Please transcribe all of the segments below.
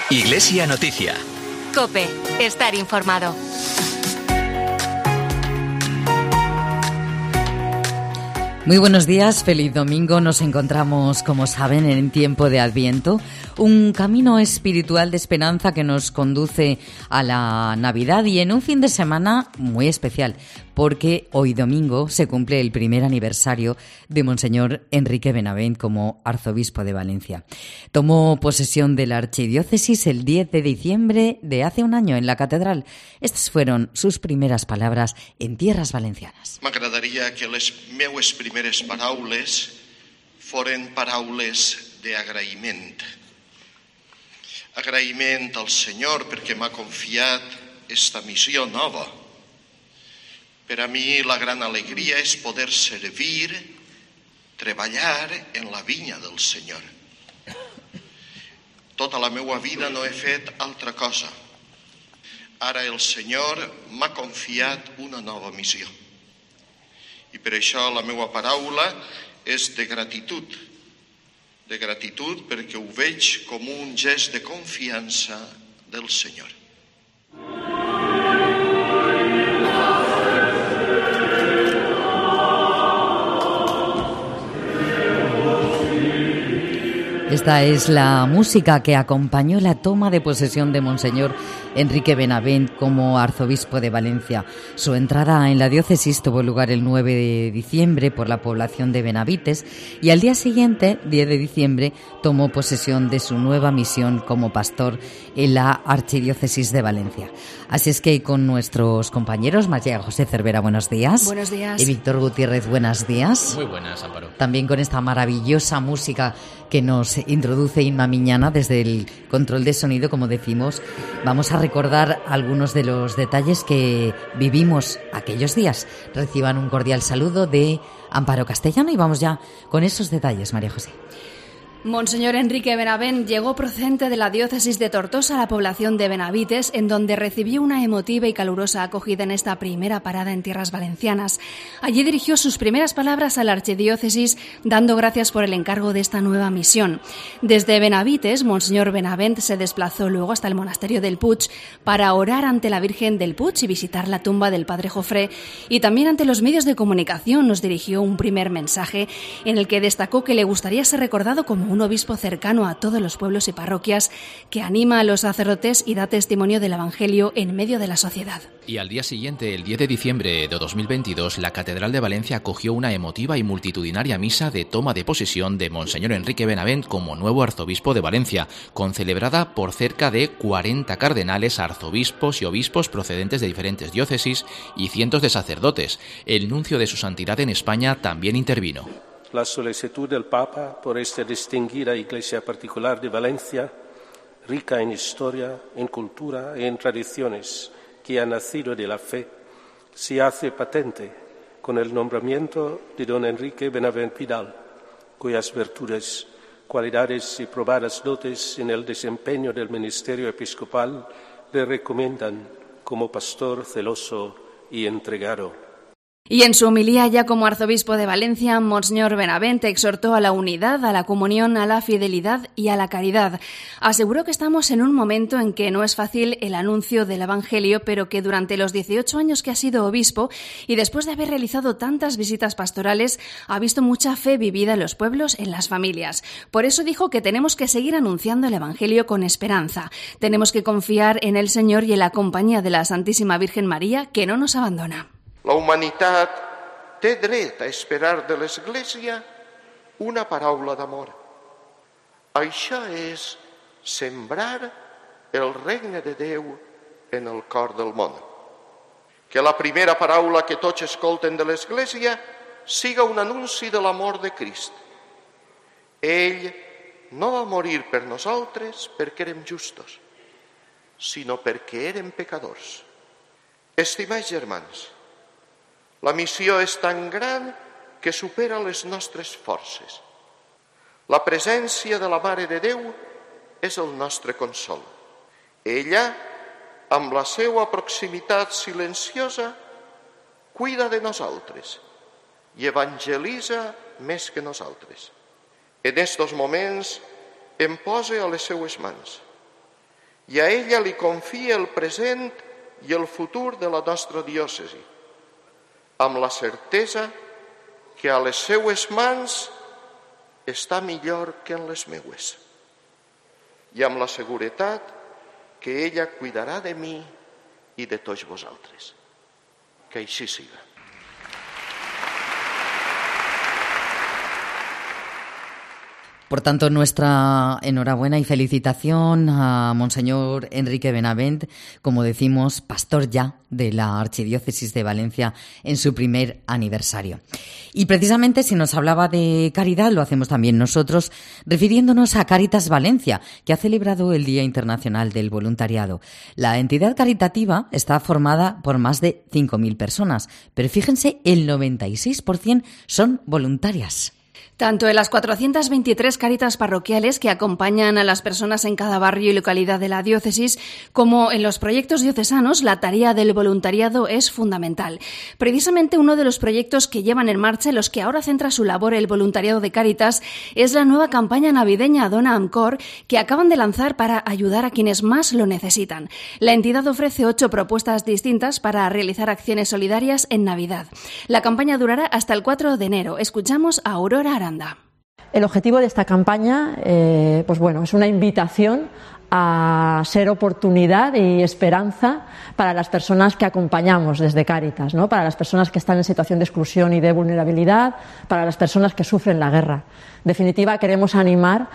Iglesia Noticia. COPE. Estar informado. Muy buenos días, feliz domingo. Nos encontramos, como saben, en tiempo de Adviento, un camino espiritual de esperanza que nos conduce a la Navidad y en un fin de semana muy especial, porque hoy domingo se cumple el primer aniversario de Monseñor Enrique Benavent como arzobispo de Valencia. Tomó posesión de la archidiócesis el 10 de diciembre de hace un año en la catedral. Estas fueron sus primeras palabras en tierras valencianas. M'agradaria que les meues primeres paraules foren paraules d'agraïment. Agraïment al Senyor perquè m'ha confiat esta missió nova. Per a mi la gran alegria és poder servir, treballar en la vinya del Senyor. Tota la meua vida no he fet altra cosa. Ara el Senyor m'ha confiat una nova missió. I per això la meva paraula és de gratitud perquè ho veig com un gest de confiança del Senyor. Esta es la música que acompañó la toma de posesión de Monseñor Enrique Benavent como arzobispo de Valencia. Su entrada en la diócesis tuvo lugar el 9 de diciembre por la población de Benavites y al día siguiente, 10 de diciembre, tomó posesión de su nueva misión como pastor en la archidiócesis de Valencia. Así es que con nuestros compañeros, María José Cervera, buenos días. Buenos días. Y Víctor Gutiérrez, buenos días. Muy buenas, Amparo. También con esta maravillosa música que nos introduce Inma Miñana desde el control de sonido, como decimos, vamos a recordar algunos de los detalles que vivimos aquellos días. Reciban un cordial saludo de Amparo Castellano y vamos ya con esos detalles, María José. Monseñor Enrique Benavent llegó procedente de la diócesis de Tortosa a la población de Benavites, en donde recibió una emotiva y calurosa acogida en esta primera parada en tierras valencianas. Allí dirigió sus primeras palabras a la archidiócesis, dando gracias por el encargo de esta nueva misión. Desde Benavites, Monseñor Benavent se desplazó luego hasta el monasterio del Puig para orar ante la Virgen del Puig y visitar la tumba del Padre Jofré, y también ante los medios de comunicación nos dirigió un primer mensaje en el que destacó que le gustaría ser recordado como un obispo cercano a todos los pueblos y parroquias, que anima a los sacerdotes y da testimonio del Evangelio en medio de la sociedad. Y al día siguiente, el 10 de diciembre de 2022, la Catedral de Valencia acogió una emotiva y multitudinaria misa de toma de posesión de Monseñor Enrique Benavent como nuevo arzobispo de Valencia, concelebrada por cerca de 40 cardenales, arzobispos y obispos procedentes de diferentes diócesis y cientos de sacerdotes. El nuncio de su santidad en España también intervino. La solicitud del Papa por esta distinguida Iglesia particular de Valencia, rica en historia, en cultura y en tradiciones, que ha nacido de la fe, se hace patente con el nombramiento de don Enrique Benavent Vidal, cuyas virtudes, cualidades y probadas dotes en el desempeño del ministerio episcopal le recomiendan como pastor celoso y entregado. Y en su homilía ya como arzobispo de Valencia, Monseñor Benavent exhortó a la unidad, a la comunión, a la fidelidad y a la caridad. Aseguró que estamos en un momento en que no es fácil el anuncio del Evangelio, pero que durante los 18 años que ha sido obispo y después de haber realizado tantas visitas pastorales, ha visto mucha fe vivida en los pueblos, en las familias. Por eso dijo que tenemos que seguir anunciando el Evangelio con esperanza. Tenemos que confiar en el Señor y en la compañía de la Santísima Virgen María, que no nos abandona. La humanitat té dret a esperar de l'Església una paraula d'amor. Això és sembrar el regne de Déu en el cor del món. Que la primera paraula que tots escolten de l'Església siga un anunci de l'amor de Crist. Ell no va morir per nosaltres perquè érem justos, sinó perquè érem pecadors. Estimats germans, la missió és tan gran que supera les nostres forces. La presència de la Mare de Déu és el nostre consol. Ella, amb la seva proximitat silenciosa, cuida de nosaltres i evangelitza més que nosaltres. En estos moments em posa a les seues mans. i a ella li confia el present i el futur de la nostra diòcesi, amb la certesa que a les seues mans està millor que en les meues, i amb la seguretat que ella cuidarà de mi i de tots vosaltres. Que així siga. Por tanto, nuestra enhorabuena y felicitación a Monseñor Enrique Benavent, como decimos, pastor ya de la Archidiócesis de Valencia en su primer aniversario. Y precisamente si nos hablaba de caridad, lo hacemos también nosotros, refiriéndonos a Cáritas Valencia, que ha celebrado el Día Internacional del Voluntariado. La entidad caritativa está formada por más de 5.000 personas, pero fíjense, el 96% son voluntarias. Tanto en las 423 cáritas parroquiales que acompañan a las personas en cada barrio y localidad de la diócesis, como en los proyectos diocesanos, la tarea del voluntariado es fundamental. Precisamente uno de los proyectos que llevan en marcha, en los que ahora centra su labor el voluntariado de Cáritas, es la nueva campaña navideña Dona amb Cor, que acaban de lanzar para ayudar a quienes más lo necesitan. La entidad ofrece 8 propuestas distintas para realizar acciones solidarias en Navidad. La campaña durará hasta el 4 de enero. Escuchamos a Aurora Aranda. El objetivo de esta campaña es una invitación a ser oportunidad y esperanza para las personas que acompañamos desde Cáritas, ¿no? Para las personas que están en situación de exclusión y de vulnerabilidad, para las personas que sufren la guerra. En definitiva, queremos animar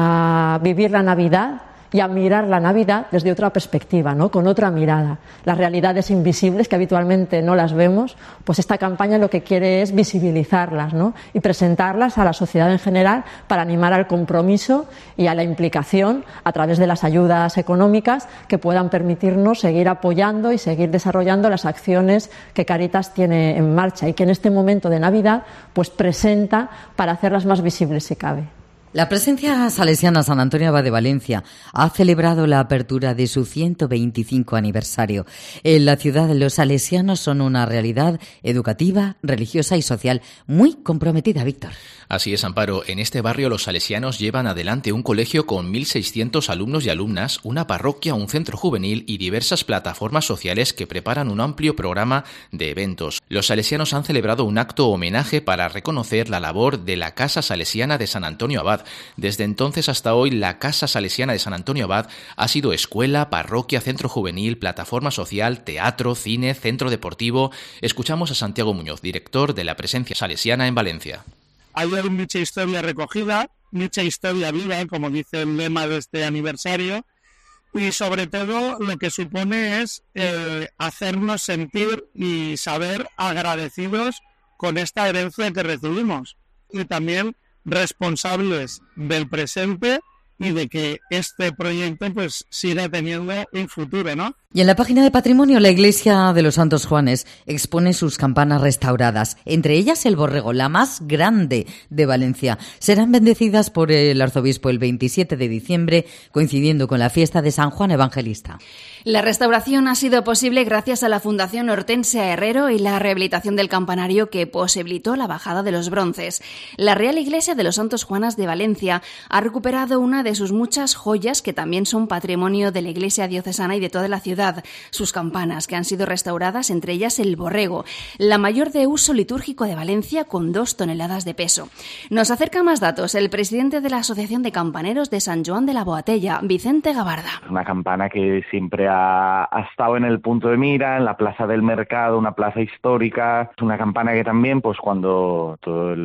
a vivir la Navidad y a mirar la Navidad desde otra perspectiva, ¿no? Con otra mirada. Las realidades invisibles que habitualmente no las vemos, pues esta campaña lo que quiere es visibilizarlas, ¿no? Y presentarlas a la sociedad en general para animar al compromiso y a la implicación a través de las ayudas económicas que puedan permitirnos seguir apoyando y seguir desarrollando las acciones que Cáritas tiene en marcha y que en este momento de Navidad pues presenta para hacerlas más visibles si cabe. La presencia salesiana San Antonio Abad de Valencia ha celebrado la apertura de su 125 aniversario. En la ciudad los salesianos son una realidad educativa, religiosa y social muy comprometida, Víctor. Así es, Amparo. En este barrio los salesianos llevan adelante un colegio con 1.600 alumnos y alumnas, una parroquia, un centro juvenil y diversas plataformas sociales que preparan un amplio programa de eventos. Los salesianos han celebrado un acto homenaje para reconocer la labor de la Casa Salesiana de San Antonio Abad. Desde entonces hasta hoy, la Casa Salesiana de San Antonio Abad ha sido escuela, parroquia, centro juvenil, plataforma social, teatro, cine, centro deportivo. Escuchamos a Santiago Muñoz, director de la Presencia Salesiana en Valencia. Hay mucha historia recogida, mucha historia viva, como dice el lema de este aniversario, y sobre todo lo que supone es hacernos sentir y saber agradecidos con esta herencia que recibimos, y también responsables del presente y de que este proyecto pues siga teniendo un futuro, ¿no? Y en la página de Patrimonio, la Iglesia de los Santos Juanes expone sus campanas restauradas, entre ellas el Borrego, la más grande de Valencia. Serán bendecidas por el arzobispo el 27 de diciembre, coincidiendo con la fiesta de San Juan Evangelista. La restauración ha sido posible gracias a la Fundación Hortensia Herrero y la rehabilitación del campanario que posibilitó la bajada de los bronces. La Real Iglesia de los Santos Juanes de Valencia ha recuperado una de sus muchas joyas que también son patrimonio de la Iglesia diocesana y de toda la ciudad, sus campanas, que han sido restauradas, entre ellas el Borrego, la mayor de uso litúrgico de Valencia, con 2 toneladas de peso. Nos acerca más datos el presidente de la Asociación de Campaneros de San Joan de la Boatella, Vicente Gabarda. Una campana que siempre ha estado en el punto de mira, en la plaza del mercado, una plaza histórica. Es una campana que también, pues cuando todo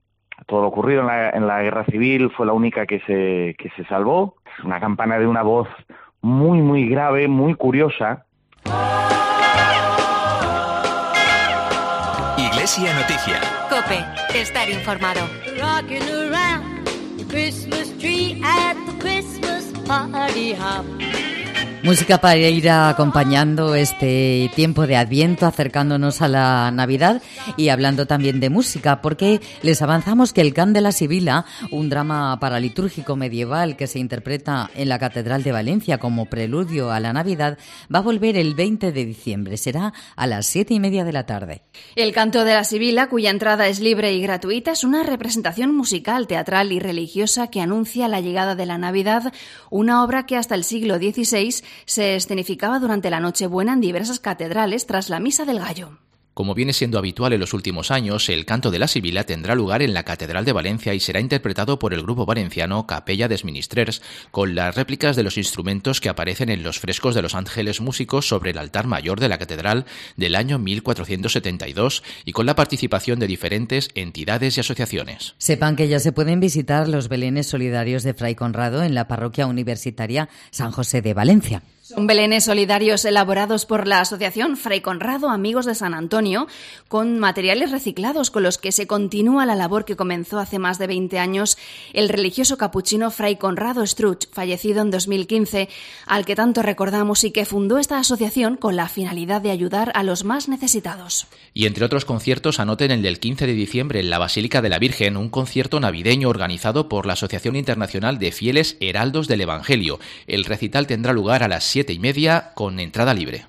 lo ocurrido en la guerra civil, fue la única que se salvó. Es una campana de una voz muy, muy grave, muy curiosa. Iglesia Noticia. COPE, estar informado. Rocking around the Christmas tree at the Christmas party hop. Música para ir acompañando este tiempo de Adviento, acercándonos a la Navidad y hablando también de música, porque les avanzamos que el Cant de la Sibila, un drama paralitúrgico medieval que se interpreta en la Catedral de Valencia como preludio a la Navidad, va a volver el 20 de diciembre. Será a las 7:30 de la tarde. El Canto de la Sibila, cuya entrada es libre y gratuita, es una representación musical, teatral y religiosa que anuncia la llegada de la Navidad, una obra que hasta el siglo XVI se escenificaba durante la Nochebuena en diversas catedrales tras la Misa del Gallo. Como viene siendo habitual en los últimos años, el Canto de la Sibila tendrá lugar en la Catedral de Valencia y será interpretado por el grupo valenciano Capella des Ministrers, con las réplicas de los instrumentos que aparecen en los frescos de los ángeles músicos sobre el altar mayor de la catedral del año 1472 y con la participación de diferentes entidades y asociaciones. Sepan que ya se pueden visitar los belenes solidarios de Fray Conrado en la parroquia universitaria San José de Valencia. Son belenes solidarios elaborados por la asociación Fray Conrado Amigos de San Antonio, con materiales reciclados con los que se continúa la labor que comenzó hace más de 20 años el religioso capuchino Fray Conrado Struch, fallecido en 2015, al que tanto recordamos y que fundó esta asociación con la finalidad de ayudar a los más necesitados. Y entre otros conciertos, anoten el del 15 de diciembre en la Basílica de la Virgen, un concierto navideño organizado por la Asociación Internacional de Fieles Heraldos del Evangelio. El recital tendrá lugar a las 7:30 con entrada libre.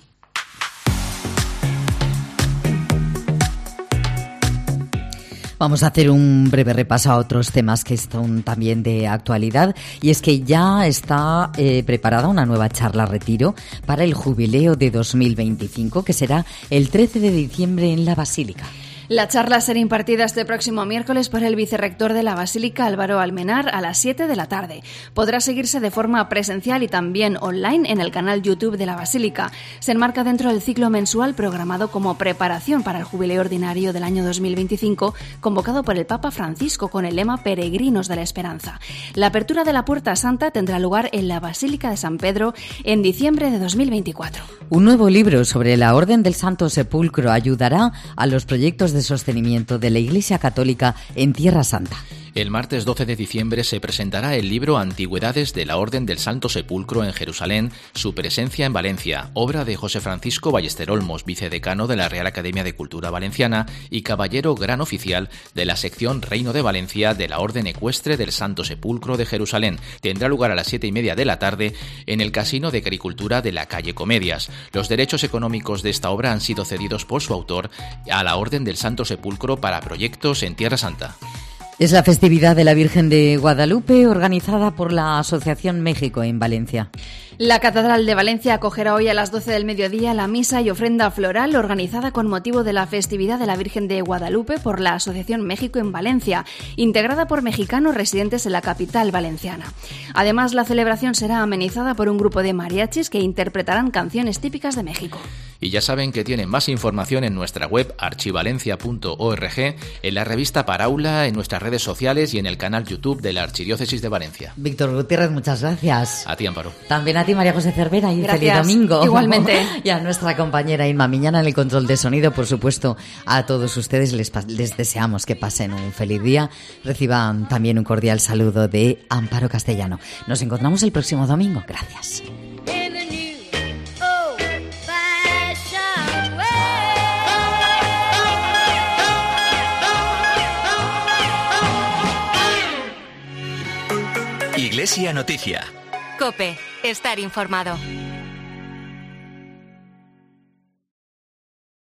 Vamos a hacer un breve repaso a otros temas que son también de actualidad, y es que ya está preparada una nueva charla retiro para el jubileo de 2025, que será el 13 de diciembre en la Basílica. La charla será impartida este próximo miércoles por el vicerrector de la Basílica, Álvaro Almenar, a las 7 de la tarde. Podrá seguirse de forma presencial y también online en el canal YouTube de la Basílica. Se enmarca dentro del ciclo mensual programado como preparación para el jubileo ordinario del año 2025, convocado por el Papa Francisco con el lema Peregrinos de la Esperanza. La apertura de la Puerta Santa tendrá lugar en la Basílica de San Pedro en diciembre de 2024. Un nuevo libro sobre la Orden del Santo Sepulcro ayudará a los proyectos de sostenimiento de la Iglesia Católica en Tierra Santa. El martes 12 de diciembre se presentará el libro Antigüedades de la Orden del Santo Sepulcro en Jerusalén, su presencia en Valencia, obra de José Francisco Ballester Olmos, vicedecano de la Real Academia de Cultura Valenciana y caballero gran oficial de la sección Reino de Valencia de la Orden Ecuestre del Santo Sepulcro de Jerusalén. Tendrá lugar a las 7:30 de la tarde en el Casino de Agricultura de la calle Comedias. Los derechos económicos de esta obra han sido cedidos por su autor a la Orden del Santo Sepulcro para proyectos en Tierra Santa. Es la festividad de la Virgen de Guadalupe, organizada por la Asociación México en Valencia. La Catedral de Valencia acogerá hoy a las 12 del mediodía la misa y ofrenda floral organizada con motivo de la festividad de la Virgen de Guadalupe por la Asociación México en Valencia, integrada por mexicanos residentes en la capital valenciana. Además, la celebración será amenizada por un grupo de mariachis que interpretarán canciones típicas de México. Y ya saben que tienen más información en nuestra web archivalencia.org, en la revista Paraula, en nuestras redes sociales y en el canal YouTube de la Archidiócesis de Valencia. Víctor Gutiérrez, muchas gracias. A ti, Amparo. También a ti, María José Cervera, y gracias. Feliz domingo. Igualmente. Y a nuestra compañera Inma Miñana en el control de sonido. Por supuesto, a todos ustedes les deseamos que pasen un feliz día. Reciban también un cordial saludo de Amparo Castellano. Nos encontramos el próximo domingo. Gracias. Iglesia Noticia. COPE. Estar informado.